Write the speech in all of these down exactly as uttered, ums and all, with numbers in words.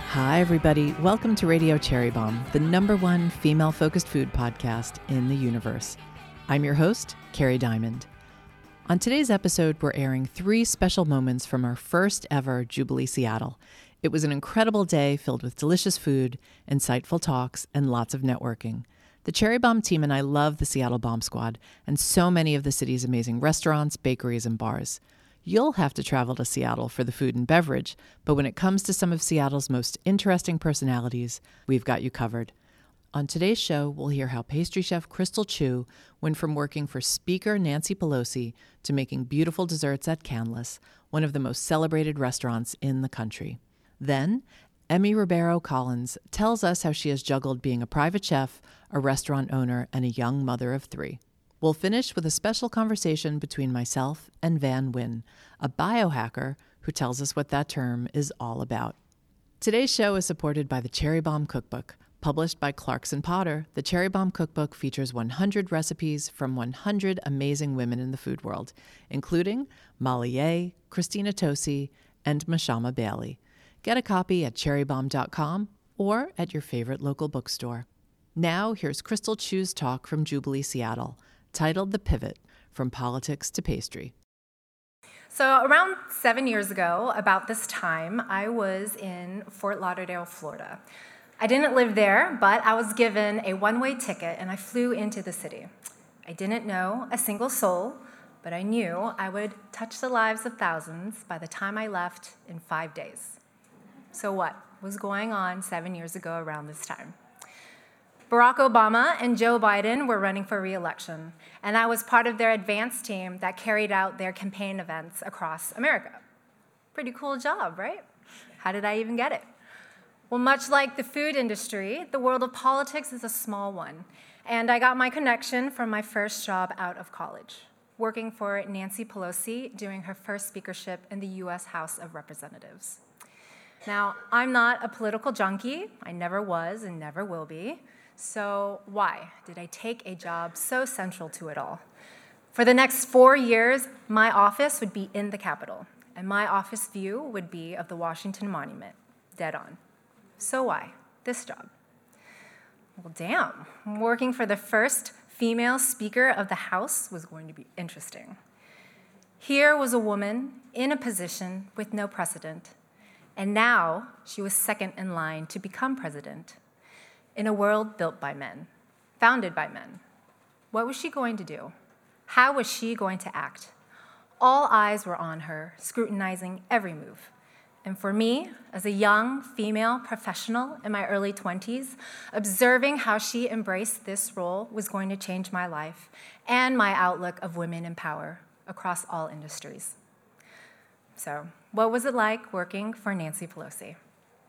Hi, everybody. Welcome to Radio Cherry Bomb, the number one female-focused food podcast in the universe. I'm your host, Carrie Diamond. On today's episode, we're airing three special moments from our first ever Jubilee Seattle. It was an incredible day filled with delicious food, insightful talks, and lots of networking. The Cherry Bomb team and I love the Seattle Bomb Squad and so many of the city's amazing restaurants, bakeries, and bars. You'll have to travel to Seattle for the food and beverage, but when it comes to some of Seattle's most interesting personalities, we've got you covered. On today's show, we'll hear how pastry chef Crystal Chu went from working for Speaker Nancy Pelosi to making beautiful desserts at Canlis, one of the most celebrated restaurants in the country. Then, Emmy Ribeiro Collins tells us how she has juggled being a private chef, a restaurant owner, and a young mother of three. We'll finish with a special conversation between myself and Van Nguyen, a biohacker who tells us what that term is all about. Today's show is supported by the Cherry Bomb Cookbook. Published by Clarkson Potter, the Cherry Bomb Cookbook features one hundred recipes from one hundred amazing women in the food world, including Molly Yeh, Christina Tosi, and Mashama Bailey. Get a copy at cherry bomb dot com or at your favorite local bookstore. Now, here's Crystal Chu's talk from Jubilee Seattle, titled The Pivot, From Politics to Pastry. So around seven years ago, about this time, I was in Fort Lauderdale, Florida. I didn't live there, but I was given a one-way ticket and I flew into the city. I didn't know a single soul, but I knew I would touch the lives of thousands by the time I left in five days. So what was going on seven years ago around this time? Barack Obama and Joe Biden were running for re-election, and I was part of their advance team that carried out their campaign events across America. Pretty cool job, right? How did I even get it? Well, much like the food industry, the world of politics is a small one, and I got my connection from my first job out of college, working for Nancy Pelosi during her first speakership in the U S House of Representatives. Now, I'm not a political junkie. I never was and never will be. So why did I take a job so central to it all? For the next four years, my office would be in the Capitol, and my office view would be of the Washington Monument, dead on. So why this job? Well, damn, working for the first female Speaker of the House was going to be interesting. Here was a woman in a position with no precedent, and now she was second in line to become president. In a world built by men, founded by men. What was she going to do? How was she going to act? All eyes were on her, scrutinizing every move. And for me, as a young female professional in my early twenties, observing how she embraced this role was going to change my life and my outlook of women in power across all industries. So, what was it like working for Nancy Pelosi?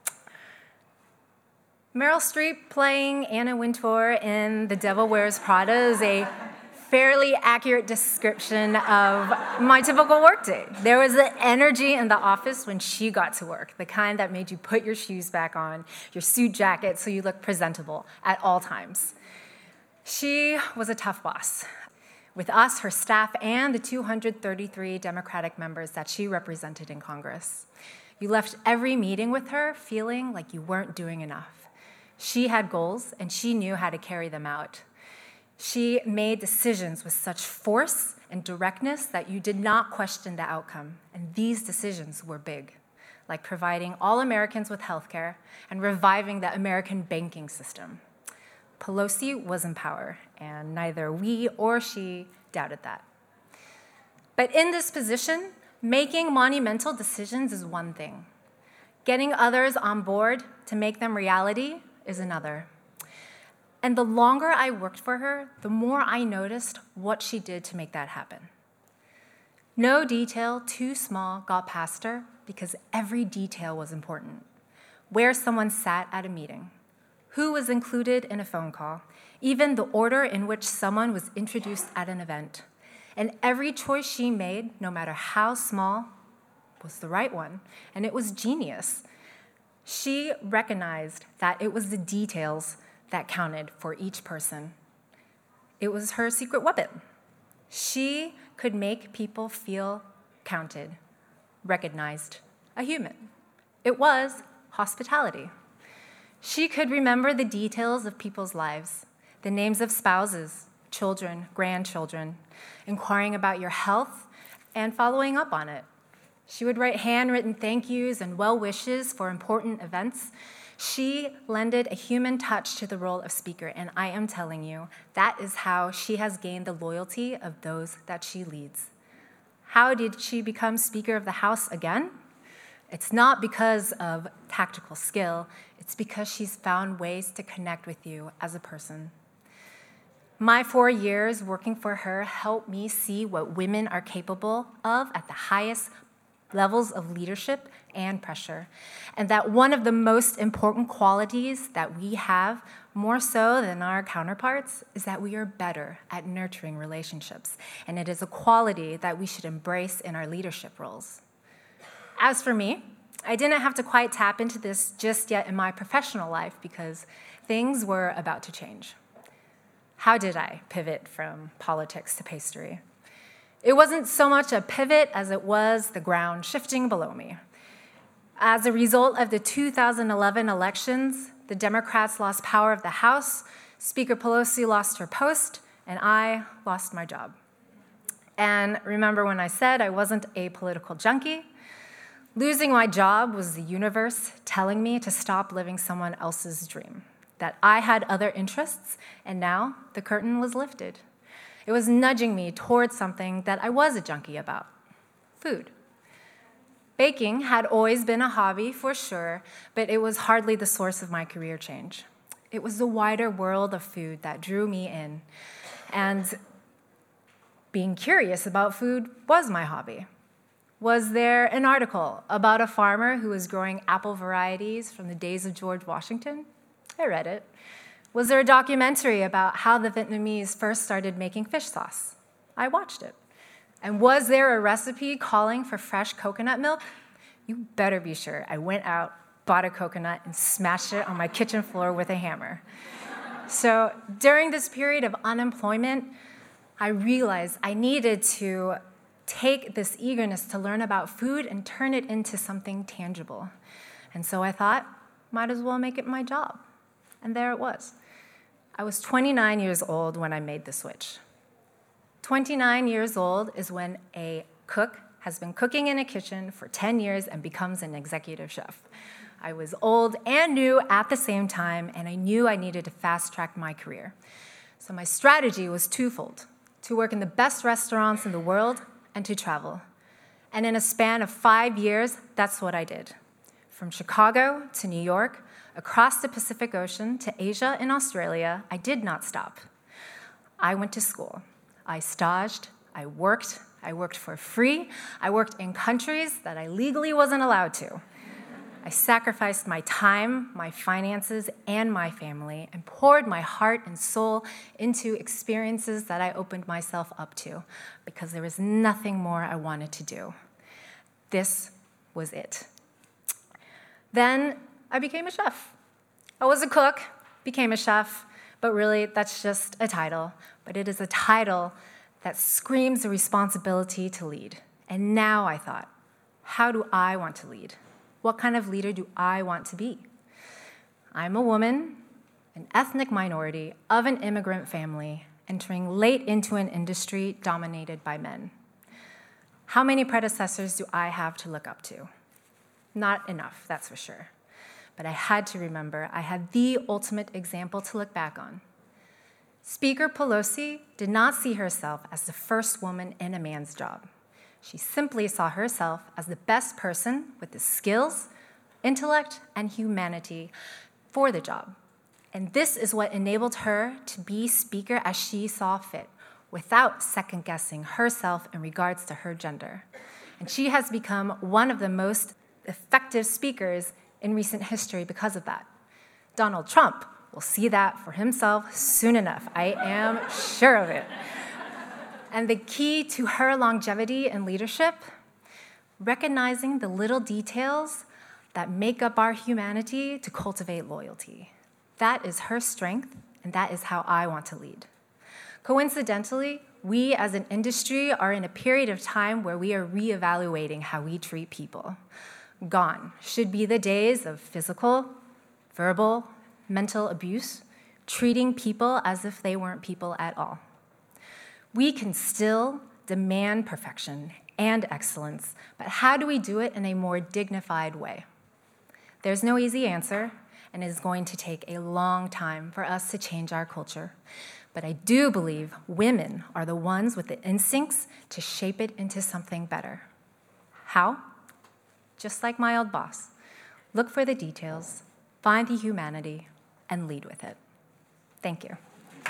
Meryl Streep playing Anna Wintour in The Devil Wears Prada is a fairly accurate description of my typical workday. There was the energy in the office when she got to work, the kind that made you put your shoes back on, your suit jacket, so you look presentable at all times. She was a tough boss. With us, her staff, and the two hundred thirty-three Democratic members that she represented in Congress. You left every meeting with her feeling like you weren't doing enough. She had goals, and she knew how to carry them out. She made decisions with such force and directness that you did not question the outcome, and these decisions were big, like providing all Americans with health care and reviving the American banking system. Pelosi was in power, and neither we or she doubted that. But in this position, making monumental decisions is one thing. Getting others on board to make them reality is another. And the longer I worked for her, the more I noticed what she did to make that happen. No detail too small got past her because every detail was important. Where someone sat at a meeting, who was included in a phone call, even the order in which someone was introduced at an event. And every choice she made, no matter how small, was the right one, and it was genius. She recognized that it was the details that counted for each person. It was her secret weapon. She could make people feel counted, recognized, a human. It was hospitality. She could remember the details of people's lives, the names of spouses, children, grandchildren, inquiring about your health, and following up on it. She would write handwritten thank yous and well wishes for important events. She lended a human touch to the role of speaker, and I am telling you, that is how she has gained the loyalty of those that she leads. How did she become Speaker of the House again? It's not because of tactical skill, it's because she's found ways to connect with you as a person. My four years working for her helped me see what women are capable of at the highest levels of leadership and pressure, and that one of the most important qualities that we have, more so than our counterparts, is that we are better at nurturing relationships, and it is a quality that we should embrace in our leadership roles. As for me, I didn't have to quite tap into this just yet in my professional life because things were about to change. How did I pivot from politics to pastry? It wasn't so much a pivot as it was the ground shifting below me. As a result of the two thousand eleven elections, the Democrats lost power of the House, Speaker Pelosi lost her post, and I lost my job. And remember when I said I wasn't a political junkie? Losing my job was the universe telling me to stop living someone else's dream, that I had other interests, and now the curtain was lifted. It was nudging me towards something that I was a junkie about, food. Baking had always been a hobby, for sure, but it was hardly the source of my career change. It was the wider world of food that drew me in, and being curious about food was my hobby. Was there an article about a farmer who was growing apple varieties from the days of George Washington? I read it. Was there a documentary about how the Vietnamese first started making fish sauce? I watched it. And was there a recipe calling for fresh coconut milk? You better be sure. I went out, bought a coconut, and smashed it on my kitchen floor with a hammer. So during this period of unemployment, I realized I needed to take this eagerness to learn about food and turn it into something tangible. And so I thought, might as well make it my job. And there it was. I was twenty-nine years old when I made the switch. twenty-nine years old is when a cook has been cooking in a kitchen for ten years and becomes an executive chef. I was old and new at the same time, and I knew I needed to fast-track my career. So my strategy was twofold: to work in the best restaurants in the world and to travel. And in a span of five years, that's what I did. From Chicago to New York, across the Pacific Ocean to Asia and Australia, I did not stop. I went to school. I staged. I worked. I worked for free. I worked in countries that I legally wasn't allowed to. I sacrificed my time, my finances, and my family, and poured my heart and soul into experiences that I opened myself up to, because there was nothing more I wanted to do. This was it. Then I became a chef. I was a cook, became a chef, but really that's just a title. But it is a title that screams the responsibility to lead. And now I thought, how do I want to lead? What kind of leader do I want to be? I'm a woman, an ethnic minority of an immigrant family, entering late into an industry dominated by men. How many predecessors do I have to look up to? Not enough, that's for sure. But I had to remember I had the ultimate example to look back on. Speaker Pelosi did not see herself as the first woman in a man's job. She simply saw herself as the best person with the skills, intellect, and humanity for the job. And this is what enabled her to be speaker as she saw fit, without second-guessing herself in regards to her gender. And she has become one of the most effective speakers in recent history because of that. Donald Trump will see that for himself soon enough. I am sure of it. And the key to her longevity in leadership, recognizing the little details that make up our humanity to cultivate loyalty. That is her strength, and that is how I want to lead. Coincidentally, we as an industry are in a period of time where we are reevaluating how we treat people. Gone should be the days of physical, verbal, mental abuse, treating people as if they weren't people at all. We can still demand perfection and excellence, but how do we do it in a more dignified way? There's no easy answer, and it is going to take a long time for us to change our culture. But I do believe women are the ones with the instincts to shape it into something better. How? Just like my old boss. Look for the details, find the humanity, and lead with it. Thank you.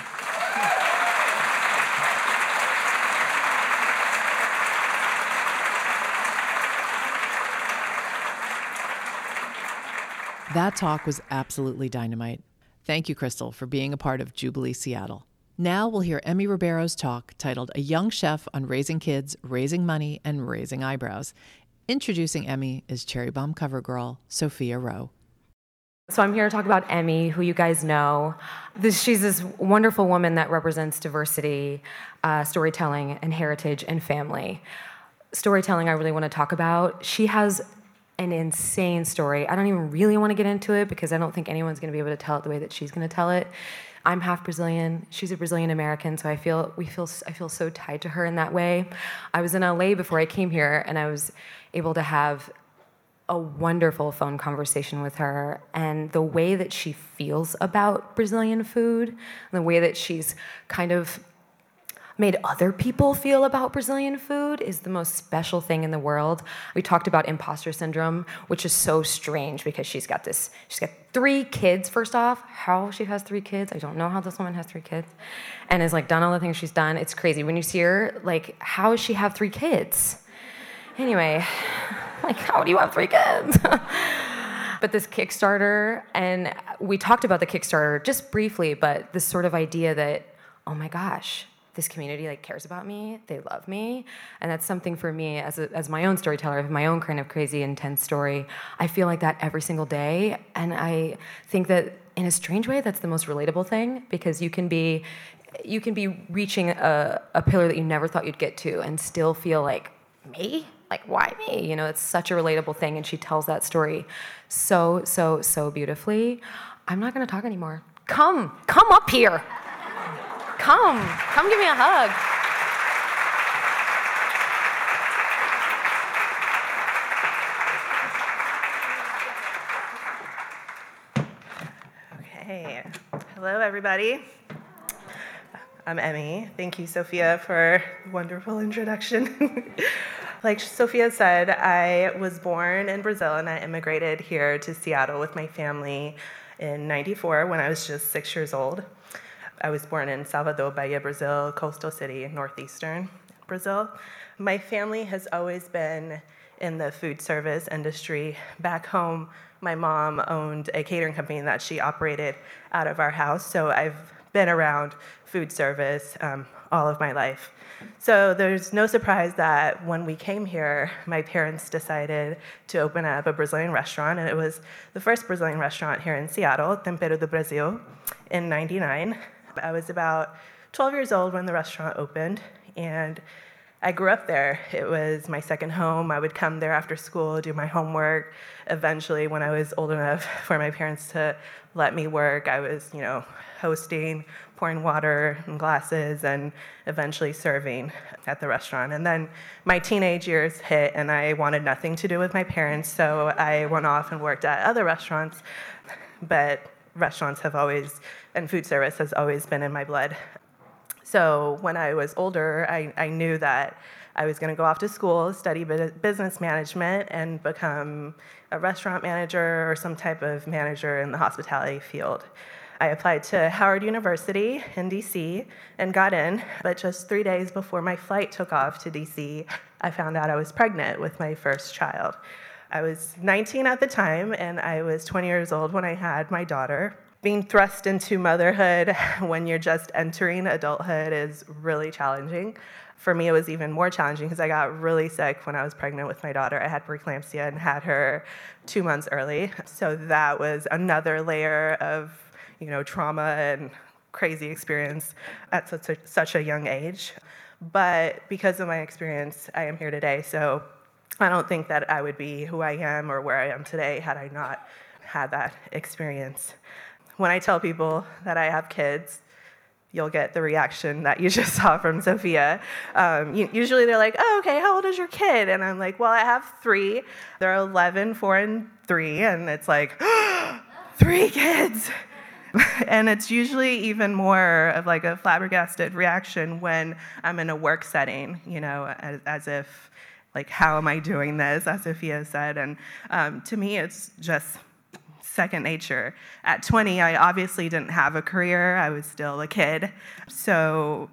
That talk was absolutely dynamite. Thank you, Crystal, for being a part of Jubilee Seattle. Now we'll hear Emmy Ribeiro's talk titled A Young Chef on Raising Kids, Raising Money, and Raising Eyebrows. Introducing Emmy is Cherry Bomb cover girl, Sophia Rowe. So I'm here to talk about Emmy, who you guys know. This, she's this wonderful woman that represents diversity, uh, storytelling, and heritage and family. Storytelling I really want to talk about. She has an insane story. I don't even really want to get into it because I don't think anyone's going to be able to tell it the way that she's going to tell it. I'm half Brazilian. She's a Brazilian American, so I feel we feel I feel so tied to her in that way. I was in L A before I came here, and I was able to have a wonderful phone conversation with her, and the way that she feels about Brazilian food, and the way that she's kind of made other people feel about Brazilian food is the most special thing in the world. We talked about imposter syndrome, which is so strange because she's got this, she's got three kids, first off. How she has three kids, I don't know how this woman has three kids, and has like done all the things she's done. It's crazy. When you see her, like, how does she have three kids? Anyway, like, how do you have three kids? But this Kickstarter, and we talked about the Kickstarter just briefly, but this sort of idea that, oh my gosh, this community like cares about me, they love me, and that's something for me as a, as my own storyteller, my own kind of crazy, intense story. I feel like that every single day, and I think that in a strange way, that's the most relatable thing, because you can be, you can be reaching a, a pillar that you never thought you'd get to, and still feel like, me? Like, why me? You know, it's such a relatable thing, and she tells that story so, so, so beautifully. I'm not going to talk anymore. Come, come up here. Come, come give me a hug. Okay, hello everybody. I'm Emmy. Thank you, Sophia, for a wonderful introduction. Like Sophia said, I was born in Brazil and I immigrated here to Seattle with my family in ninety-four when I was just six years old. I was born in Salvador, Bahia, Brazil, coastal city, northeastern Brazil. My family has always been in the food service industry. Back home, my mom owned a catering company that she operated out of our house, so I've been around food service um, all of my life. So there's no surprise that when we came here, my parents decided to open up a Brazilian restaurant, and it was the first Brazilian restaurant here in Seattle, Tempero do Brasil, in ninety-nine. I was about twelve years old when the restaurant opened, and I grew up there. It was my second home. I would come there after school, do my homework. Eventually, when I was old enough for my parents to let me work, I was, you know, hosting, pouring water in glasses, and eventually serving at the restaurant. And then my teenage years hit, and I wanted nothing to do with my parents, so I went off and worked at other restaurants. But restaurants have always, and food service has always been in my blood. So when I was older, I, I knew that I was going to go off to school, study business management, and become a restaurant manager or some type of manager in the hospitality field. I applied to Howard University in D C and got in, but just three days before my flight took off to D C, I found out I was pregnant with my first child. I was nineteen at the time, and I was twenty years old when I had my daughter. Being thrust into motherhood when you're just entering adulthood is really challenging. For me, it was even more challenging because I got really sick when I was pregnant with my daughter. I had preeclampsia and had her two months early. So that was another layer of, you know, trauma and crazy experience at such a, such a young age. But because of my experience, I am here today. So I don't think that I would be who I am or where I am today had I not had that experience. When I tell people that I have kids, you'll get the reaction that you just saw from Sophia. Um, usually they're like, oh, okay, how old is your kid? And I'm like, well, I have three. They're eleven, four, and three. And it's like, oh, three kids. And it's usually even more of like a flabbergasted reaction when I'm in a work setting, you know, as, as if, like, how am I doing this, as Sophia said. And um, to me, it's just second nature. At twenty, I obviously didn't have a career. I was still a kid. So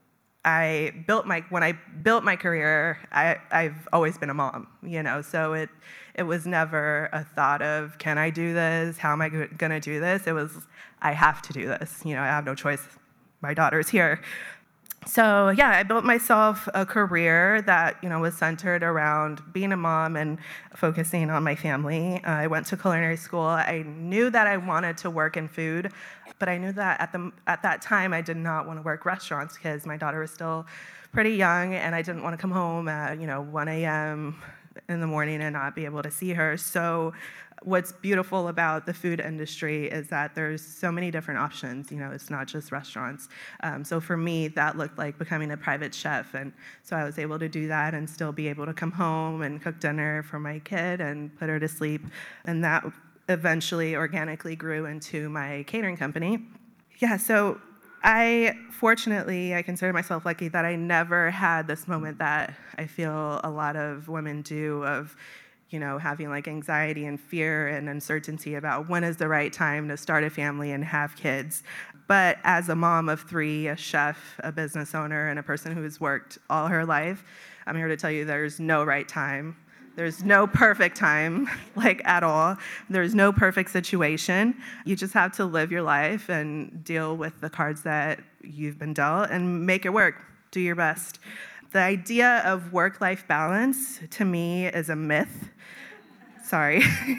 I built my, when I built my career, I, I've always been a mom, you know, so it, it was never a thought of, can I do this? How am I going to do this? It was, I have to do this. You know, I have no choice. My daughter's here. So yeah, I built myself a career that, you know, was centered around being a mom and focusing on my family. Uh, I went to culinary school. I knew that I wanted to work in food, but I knew that at the at that time I did not want to work restaurants because my daughter was still pretty young, and I didn't want to come home at, you know, one a.m. in the morning and not be able to see her. So what's beautiful about the food industry is that there's so many different options. You know, it's not just restaurants. Um, so for me, that looked like becoming a private chef. And so I was able to do that and still be able to come home and cook dinner for my kid and put her to sleep. And that eventually organically grew into my catering company. Yeah, so I, fortunately, I consider myself lucky that I never had this moment that I feel a lot of women do of, you know, having like anxiety and fear and uncertainty about when is the right time to start a family and have kids. But as a mom of three, a chef, a business owner, and a person who has worked all her life, I'm here to tell you there's no right time. There's no perfect time, like at all. There's no perfect situation. You just have to live your life and deal with the cards that you've been dealt and make it work. Do your best. The idea of work-life balance, to me, is a myth. Sorry.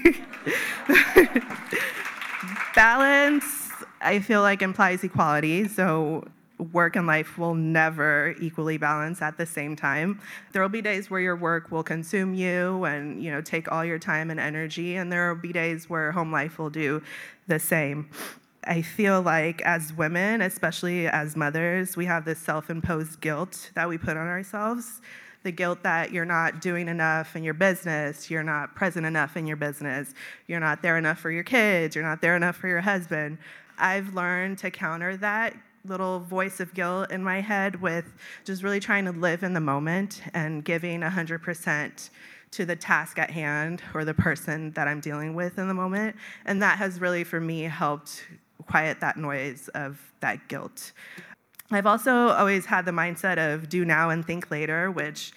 Balance, I feel like, implies equality, so work and life will never equally balance at the same time. There will be days where your work will consume you and, you know, take all your time and energy, and there will be days where home life will do the same. I feel like as women, especially as mothers, we have this self-imposed guilt that we put on ourselves. The guilt that you're not doing enough in your business, you're not present enough in your business, you're not there enough for your kids, you're not there enough for your husband. I've learned to counter that little voice of guilt in my head with just really trying to live in the moment and giving one hundred percent to the task at hand or the person that I'm dealing with in the moment. And that has really, for me, helped quiet that noise of that guilt. I've also always had the mindset of do now and think later, which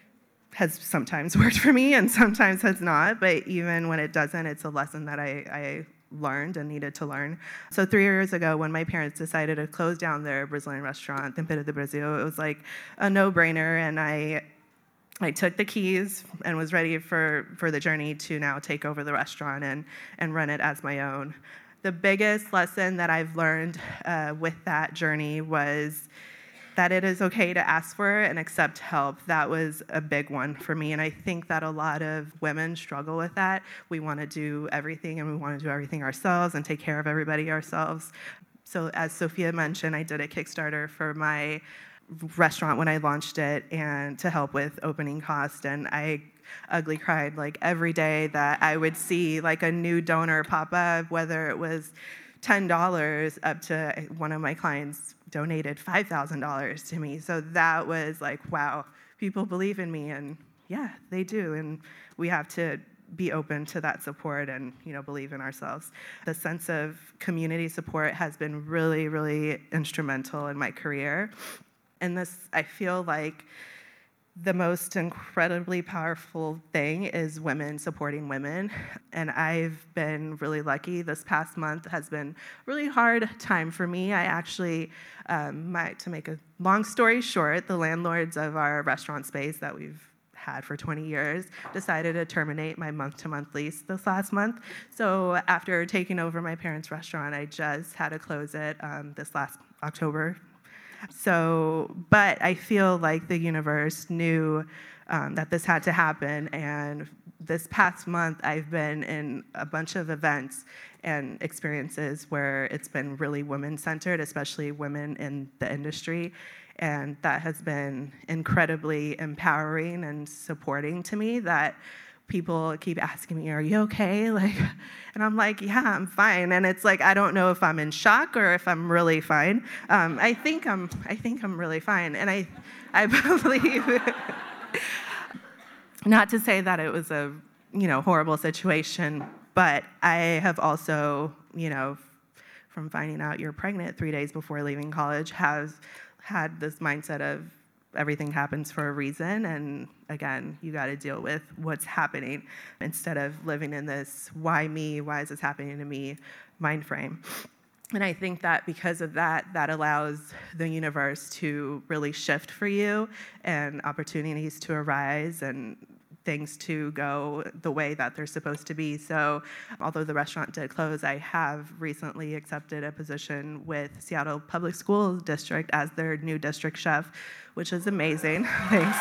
has sometimes worked for me and sometimes has not, but even when it doesn't, it's a lesson that I, I learned and needed to learn. So three years ago, when my parents decided to close down their Brazilian restaurant, Tempero do Brasil, it was like a no-brainer, and I I took the keys and was ready for, for the journey to now take over the restaurant and, and run it as my own. The biggest lesson that I've learned uh, with that journey was that it is okay to ask for and accept help. That was a big one for me, and I think that a lot of women struggle with that. We want to do everything, and we want to do everything ourselves and take care of everybody ourselves. So as Sophia mentioned, I did a Kickstarter for my restaurant when I launched it and to help with opening costs, and I ugly cried like every day that I would see like a new donor pop up, whether it was ten dollars up to one of my clients donated five thousand dollars to me. So that was like, wow, people believe in me, and yeah, they do, and we have to be open to that support and, you know, believe in ourselves. The sense of community support has been really, really instrumental in my career. And this, I feel like the most incredibly powerful thing is women supporting women. And I've been really lucky. This past month has been a really hard time for me. I actually, um, my, to make a long story short, the landlords of our restaurant space that we've had for twenty years decided to terminate my month-to-month lease this last month. So after taking over my parents' restaurant, I just had to close it um, this last October. So, but I feel like the universe knew um, that this had to happen. And this past month, I've been in a bunch of events and experiences where it's been really women-centered, especially women in the industry. And that has been incredibly empowering and supporting to me, that people keep asking me, are you okay? Like, and I'm like, yeah, I'm fine. And it's like, I don't know if I'm in shock or if I'm really fine. Um, I think I'm, I think I'm really fine. And I, I believe, not to say that it was a, you know, horrible situation, but I have also, you know, from finding out you're pregnant three days before leaving college, have had this mindset of everything happens for a reason, and again, you got to deal with what's happening instead of living in this why me, why is this happening to me mind frame. And I think that because of that, that allows the universe to really shift for you and opportunities to arise and things to go the way that they're supposed to be. So although the restaurant did close, I have recently accepted a position with Seattle Public Schools District as their new district chef, which is amazing. Thanks.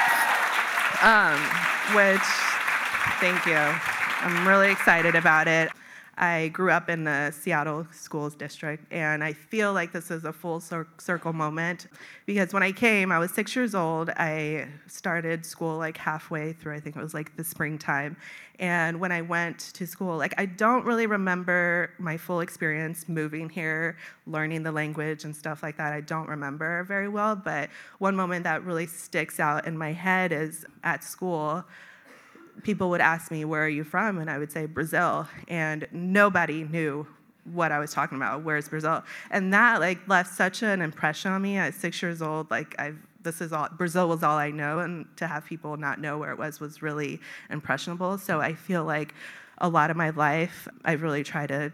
Um, which, thank you. I'm really excited about it. I grew up in the Seattle Schools District, and I feel like this is a full cir- circle moment, because when I came, I was six years old. I started school like halfway through, I think it was like the springtime, and when I went to school, like I don't really remember my full experience moving here, learning the language and stuff like that. I don't remember very well, but one moment that really sticks out in my head is at school, people would ask me, where are you from? And I would say, Brazil. And nobody knew what I was talking about. Where's Brazil? And that like left such an impression on me at six years old. Like I've, this is all, Brazil was all I know. And to have people not know where it was was really impressionable. So I feel like a lot of my life, I've really tried to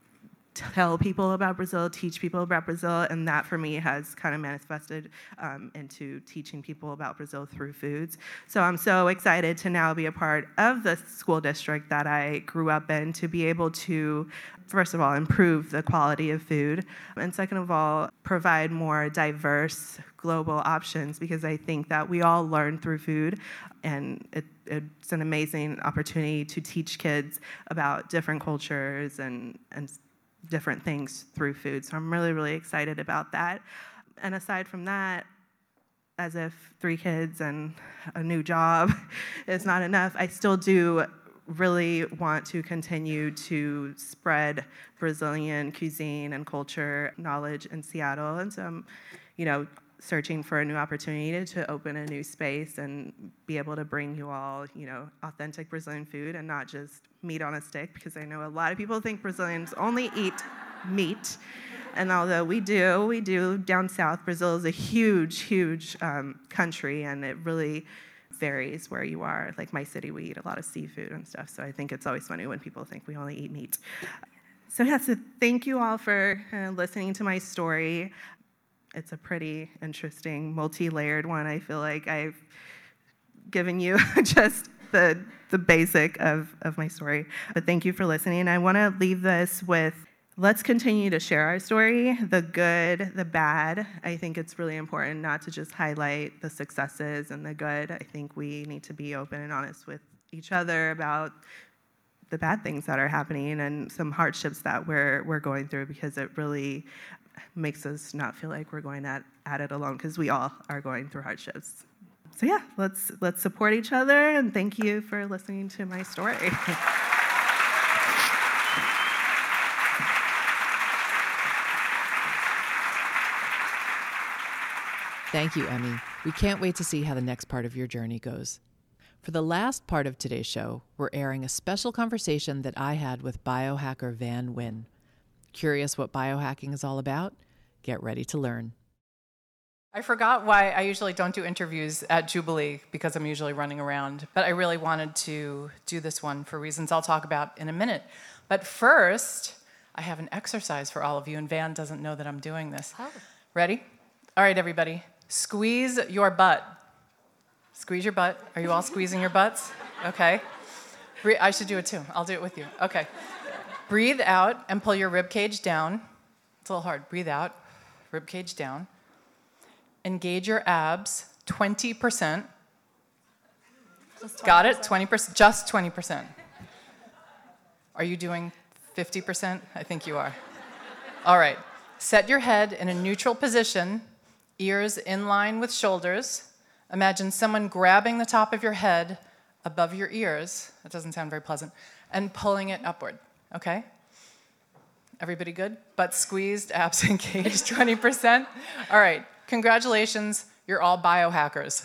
tell people about Brazil, teach people about Brazil, and that for me has kind of manifested um, into teaching people about Brazil through foods. So I'm so excited to now be a part of the school district that I grew up in, to be able to, first of all, improve the quality of food, and second of all, provide more diverse global options, because I think that we all learn through food, and it, it's an amazing opportunity to teach kids about different cultures and, and different things through food. So I'm really, really excited about that. And aside from that, as if three kids and a new job is not enough, I still do really want to continue to spread Brazilian cuisine and culture knowledge in Seattle. And so I'm, you know, searching for a new opportunity to open a new space and be able to bring you all, you know, authentic Brazilian food and not just meat on a stick, because I know a lot of people think Brazilians only eat meat. And although we do, we do down south, Brazil is a huge, huge um, country, and it really varies where you are. Like my city, we eat a lot of seafood and stuff, so I think it's always funny when people think we only eat meat. So yeah, so thank you all for uh, listening to my story. It's a pretty interesting, multi-layered one. I feel like I've given you just the the basic of, of my story. But thank you for listening. I want to leave this with, let's continue to share our story, the good, the bad. I think it's really important not to just highlight the successes and the good. I think we need to be open and honest with each other about the bad things that are happening and some hardships that we're we're going through, because it really makes us not feel like we're going at, at it alone, because we all are going through hardships. So yeah, let's let's support each other, and thank you for listening to my story. Thank you, Emmy. We can't wait to see how the next part of your journey goes. For the last part of today's show, we're airing a special conversation that I had with biohacker Van Nguyen. Curious what biohacking is all about? Get ready to learn. I forgot why I usually don't do interviews at Jubilee, because I'm usually running around, but I really wanted to do this one for reasons I'll talk about in a minute. But first, I have an exercise for all of you, and Van doesn't know that I'm doing this. Oh. Ready? All right, everybody. Squeeze your butt. Squeeze your butt. Are you all squeezing your butts? Okay. I should do it too. I'll do it with you. Okay. Breathe out and pull your rib cage down. It's a little hard. Breathe out, rib cage down. Engage your abs twenty percent. Just Got it? twenty percent, just twenty percent. Are you doing fifty percent? I think you are. All right. Set your head in a neutral position, ears in line with shoulders. Imagine someone grabbing the top of your head above your ears. That doesn't sound very pleasant. And pulling it upward, okay? Everybody good? Butt squeezed, abs engaged, twenty percent. All right, congratulations, you're all biohackers.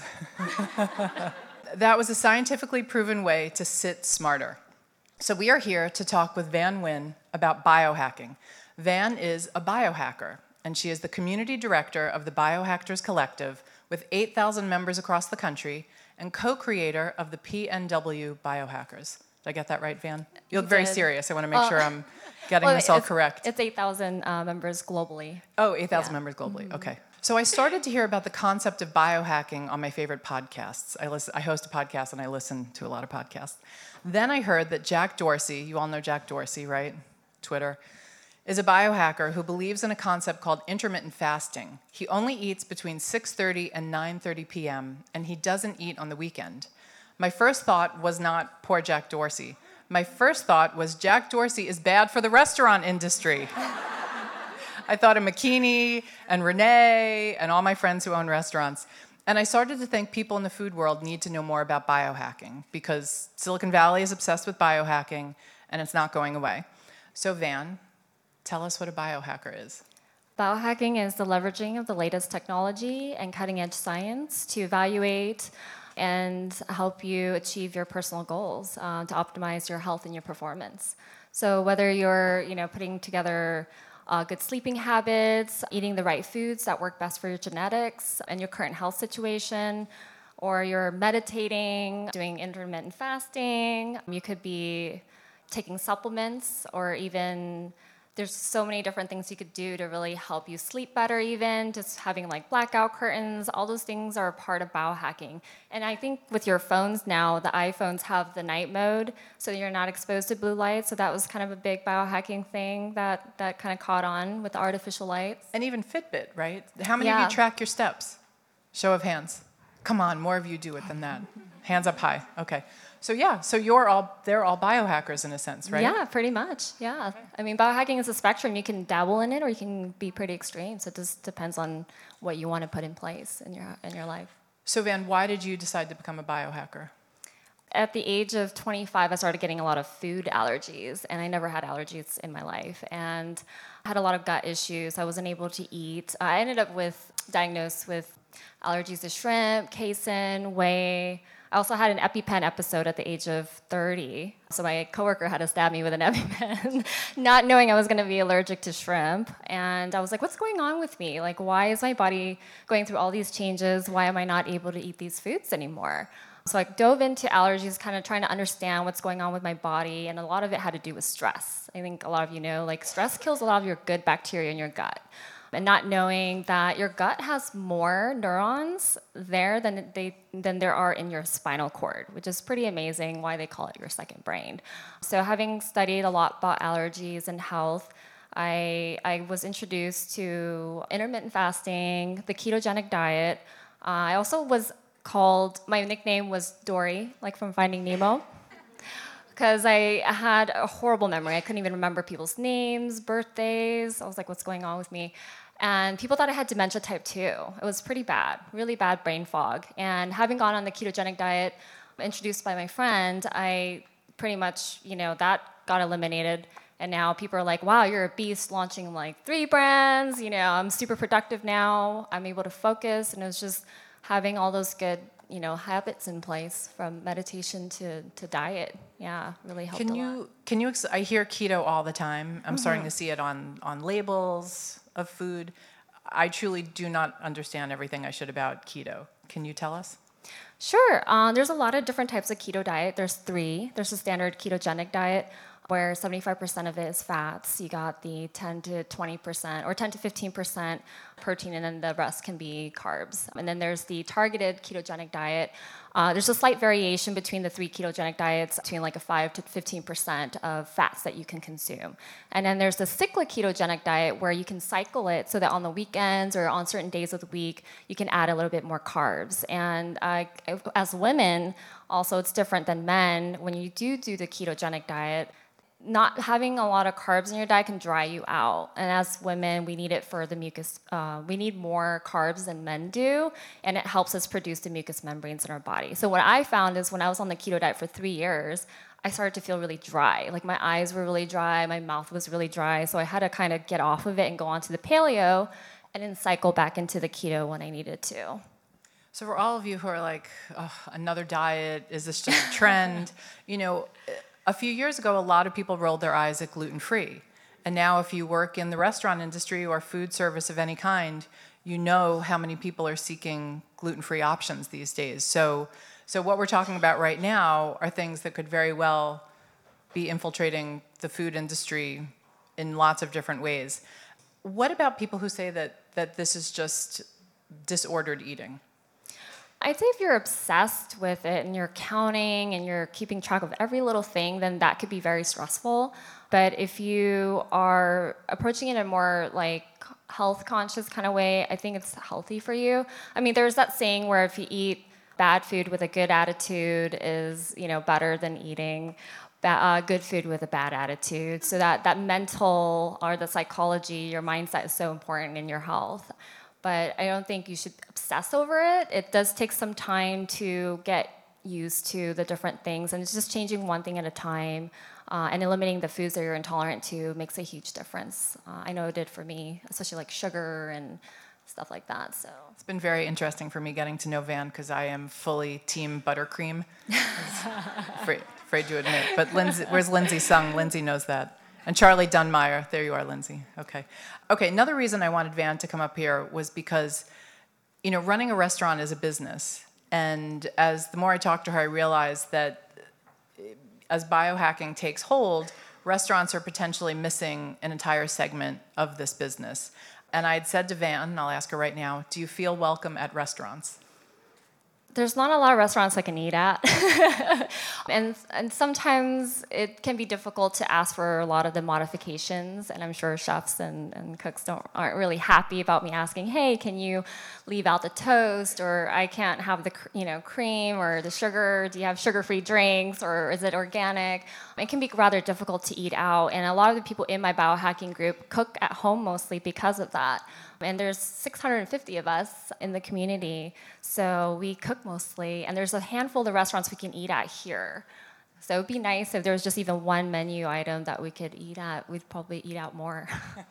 That was a scientifically proven way to sit smarter. So we are here to talk with Van Nguyen about biohacking. Van is a biohacker, and she is the community director of the Biohackers Collective with eight thousand members across the country and co-creator of the P N W Biohackers. Did I get that right, Van? You look You very did. serious. I want to make Uh, sure I'm getting Well, this all it's- correct. It's eight thousand uh, members globally. Oh, eight thousand Yeah. members globally. Okay. So I started to hear about the concept of biohacking on my favorite podcasts. I, listen, I host a podcast and I listen to a lot of podcasts. Then I heard that Jack Dorsey, you all know Jack Dorsey, right? Twitter, is a biohacker who believes in a concept called intermittent fasting. He only eats between six thirty and nine thirty p.m., and he doesn't eat on the weekend. My first thought was not poor Jack Dorsey. My first thought was Jack Dorsey is bad for the restaurant industry. I thought of McKinney and Renee and all my friends who own restaurants. And I started to think people in the food world need to know more about biohacking because Silicon Valley is obsessed with biohacking and it's not going away. So Van, tell us what a biohacker is. Biohacking is the leveraging of the latest technology and cutting-edge science to evaluate and help you achieve your personal goals, uh, to optimize your health and your performance. So whether you're, you know, putting together uh, good sleeping habits, eating the right foods that work best for your genetics and your current health situation, or you're meditating, doing intermittent fasting, you could be taking supplements, or even there's so many different things you could do to really help you sleep better, even just having like blackout curtains. All those things are a part of biohacking. And I think with your phones now, the iPhones have the night mode, so you're not exposed to blue light. So that was kind of a big biohacking thing that, that kind of caught on with the artificial lights. And even Fitbit, right? How many Yeah. of you track your steps? Show of hands. Come on, more of you do it than that. Hands up high. Okay. So yeah, so you're all, they're all biohackers in a sense, right? Yeah, pretty much. Yeah. I mean, biohacking is a spectrum. You can dabble in it or you can be pretty extreme. So it just depends on what you want to put in place in your in your life. So Van, why did you decide to become a biohacker? At the age of twenty-five, I started getting a lot of food allergies, and I never had allergies in my life. And I had a lot of gut issues. I wasn't able to eat. I ended up with diagnosed with allergies to shrimp, casein, whey. I also had an EpiPen episode at the age of thirty. So my coworker had to stab me with an EpiPen, not knowing I was going to be allergic to shrimp. And I was like, what's going on with me? Like, why is my body going through all these changes? Why am I not able to eat these foods anymore? So I dove into allergies, kind of trying to understand what's going on with my body. And a lot of it had to do with stress. I think a lot of you know, like, stress kills a lot of your good bacteria in your gut. And not knowing that your gut has more neurons there than they than there are in your spinal cord, which is pretty amazing why they call it your second brain. So having studied a lot about allergies and health, I, I was introduced to intermittent fasting, the ketogenic diet. Uh, I also was called, my nickname was Dory, like from Finding Nemo, because I had a horrible memory. I couldn't even remember people's names, birthdays. I was like, what's going on with me? And people thought I had dementia type two. It was pretty bad, really bad brain fog. And having gone on the ketogenic diet, introduced by my friend, I pretty much, you know, that got eliminated. And now people are like, wow, you're a beast, launching like three brands. You know, I'm super productive now. I'm able to focus. And it was just having all those good, you know, habits in place, from meditation to, to diet. Yeah, really helped Can a you, lot. can you, ex- I hear keto all the time. I'm starting Mm-hmm. to see it on, on labels of food. I truly do not understand everything I should about keto. Can you tell us? Sure. Um, there's a lot of different types of keto diet. There's three. There's the standard ketogenic diet, where seventy-five percent of it is fats. You got the ten to twenty percent or ten to fifteen percent protein, and then the rest can be carbs. And then there's the targeted ketogenic diet, Uh, there's a slight variation between the three ketogenic diets, between like a five to fifteen percent of fats that you can consume. And then there's the cyclic ketogenic diet where you can cycle it so that on the weekends or on certain days of the week, you can add a little bit more carbs. And uh, as women, also it's different than men. When you do do the ketogenic diet, not having a lot of carbs in your diet can dry you out. And as women, we need it for the mucus. Uh, we need more carbs than men do, and it helps us produce the mucous membranes in our body. So what I found is when I was on the keto diet for three years, I started to feel really dry. Like my eyes were really dry, my mouth was really dry. So I had to kind of get off of it and go on to the paleo, and then cycle back into the keto when I needed to. So for all of you who are like, oh, another diet, is this just a trend? You know, a few years ago, a lot of people rolled their eyes at gluten-free. And now if you work in the restaurant industry or food service of any kind, you know how many people are seeking gluten-free options these days. So, so what we're talking about right now are things that could very well be infiltrating the food industry in lots of different ways. What about people who say that, that this is just disordered eating? I'd say if you're obsessed with it and you're counting and you're keeping track of every little thing, then that could be very stressful. But if you are approaching it in a more like health conscious kind of way, I think it's healthy for you. I mean, there's that saying where if you eat bad food with a good attitude is, you know, better than eating ba- uh, good food with a bad attitude. So that, that mental or the psychology, your mindset is so important in your health. But I don't think you should obsess over it. It does take some time to get used to the different things, and it's just changing one thing at a time uh, and eliminating the foods that you're intolerant to makes a huge difference. Uh, I know it did for me, especially like sugar and stuff like that. So it's been very interesting for me getting to know Van because I am fully team buttercream. afraid, afraid to admit. But Lindsay, where's Lindsay Sung? Lindsay knows that. And Charlie Dunmeyer, there you are, Lindsay. Okay. Okay, another reason I wanted Van to come up here was because, you know, running a restaurant is a business. And as the more I talked to her, I realized that as biohacking takes hold, restaurants are potentially missing an entire segment of this business. And I had said to Van, and I'll ask her right now, do you feel welcome at restaurants? There's not a lot of restaurants I can eat at. and and sometimes it can be difficult to ask for a lot of the modifications, and I'm sure chefs and, and cooks don't aren't really happy about me asking, hey, can you leave out the toast, or I can't have the you know cream or the sugar, do you have sugar-free drinks, or is it organic? It can be rather difficult to eat out, and a lot of the people in my biohacking group cook at home mostly because of that. And there's six hundred fifty of us in the community, so we cook mostly. And there's a handful of restaurants we can eat at here. So it would be nice if there was just even one menu item that we could eat at. We'd probably eat out more.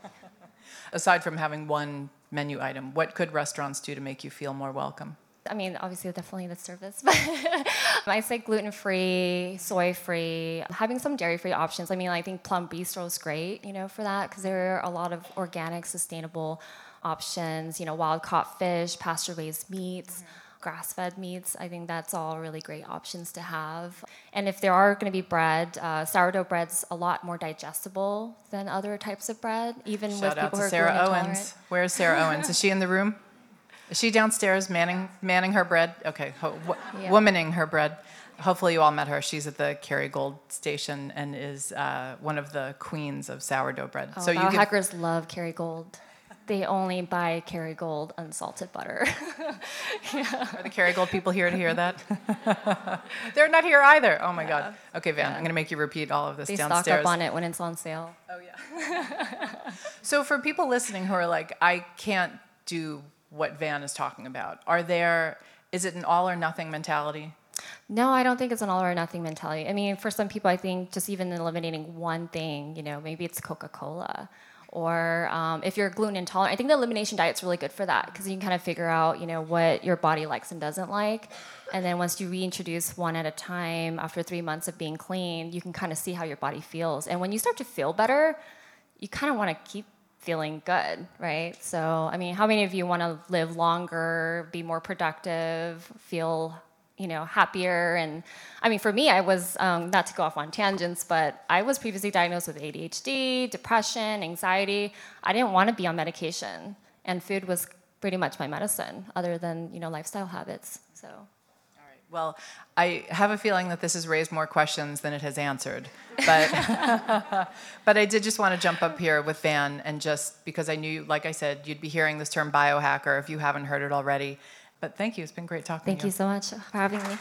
Aside from having one menu item, what could restaurants do to make you feel more welcome? I mean, obviously, definitely the service. But I say gluten-free, soy-free, having some dairy-free options. I mean, I think Plum Bistro is great, you know, for that, because there are a lot of organic, sustainable options, you know, wild-caught fish, pasture-raised meats, mm-hmm. grass-fed meats. I think that's all really great options to have. And if there are going to be bread, uh, sourdough bread's a lot more digestible than other types of bread, even Shout with out people to who are Sarah gluten Owens. intolerant. Where's Sarah Owens? Is she in the room? Is she downstairs manning manning her bread? Okay, ho- w- Yeah. womaning her bread. Hopefully you all met her. She's at the Kerrygold station and is uh, one of the queens of sourdough bread. Oh, so you biohackers give... love Kerrygold. They only buy Kerrygold unsalted butter. Yeah. Are the Kerrygold people here to hear that? They're not here either. Oh my yeah. God. Okay, Van, yeah. I'm going to make you repeat all of this they downstairs. They stock up on it when it's on sale. Oh yeah. So for people listening who are like, I can't do what Van is talking about, are there? Is it an all or nothing mentality? No, I don't think it's an all or nothing mentality. I mean, for some people, I think just even eliminating one thing, you know, maybe it's Coca-Cola. Or um, if you're gluten intolerant, I think the elimination diet's really good for that because you can kind of figure out, you know, what your body likes and doesn't like. And then once you reintroduce one at a time after three months of being clean, you can kind of see how your body feels. And when you start to feel better, you kind of want to keep feeling good, right? So, I mean, how many of you want to live longer, be more productive, feel you know, happier? And I mean, for me, I was, um, not to go off on tangents, but I was previously diagnosed with A D H D, depression, anxiety. I didn't want to be on medication, and food was pretty much my medicine, other than, you know, lifestyle habits, so. All right. Well, I have a feeling that this has raised more questions than it has answered. But but I did just want to jump up here with Van, and just because I knew, like I said, you'd be hearing this term biohacker if you haven't heard it already. But thank you. It's been great talking Thank to you. you so much for having me.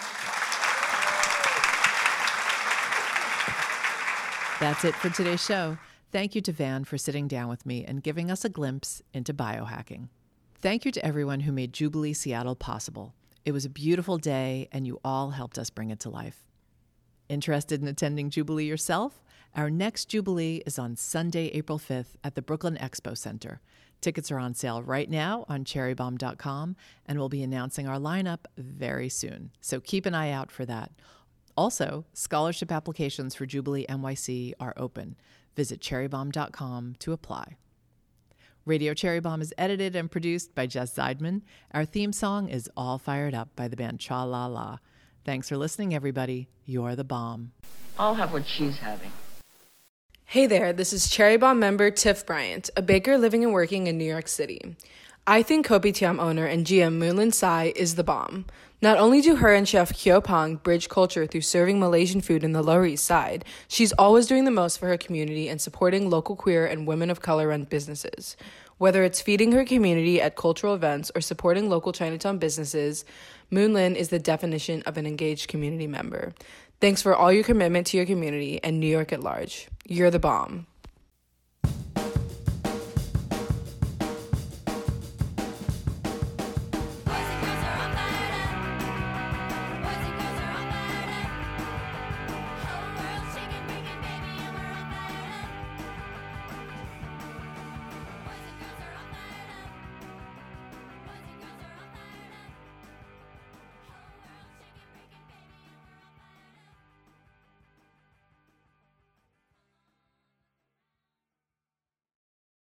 That's it for today's show. Thank you to Van for sitting down with me and giving us a glimpse into biohacking. Thank you to everyone who made Jubilee Seattle possible. It was a beautiful day, and you all helped us bring it to life. Interested in attending Jubilee yourself? Our next Jubilee is on Sunday, April fifth at the Brooklyn Expo Center. Tickets are on sale right now on cherry bomb dot com, and we'll be announcing our lineup very soon. So keep an eye out for that. Also, scholarship applications for Jubilee N Y C are open. Visit cherry bomb dot com to apply. Radio Cherry Bomb is edited and produced by Jess Zeidman. Our theme song is All Fired Up by the band Cha La La. Thanks for listening, everybody. You're the bomb. I'll have what she's having. Hey there, this is Cherry Bomb member Tiff Bryant, a baker living and working in New York City. I think Kopitiam owner and G M Moonlin Sai is the bomb. Not only do her and Chef Kyo Pang bridge culture through serving Malaysian food in the Lower East Side, she's always doing the most for her community and supporting local queer and women of color-run businesses. Whether it's feeding her community at cultural events or supporting local Chinatown businesses, Moonlin is the definition of an engaged community member. Thanks for all your commitment to your community and New York at large. You're the bomb.